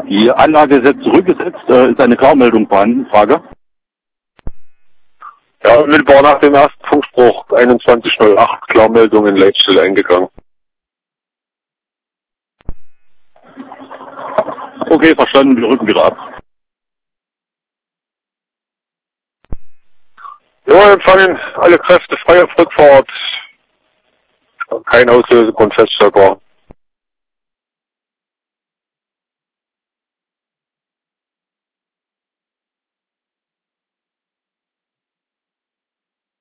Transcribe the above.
Die Anlage ist jetzt zurückgesetzt. Ist eine Klarmeldung vorhanden? Frage. Ja, unmittelbar nach dem ersten Funkspruch 2108 Klarmeldung in Leitstelle eingegangen. Okay, verstanden. Wir rücken wieder ab. Ja, empfangen alle Kräfte frei auf Rückfahrt. Kein Auslösegrund feststellbar.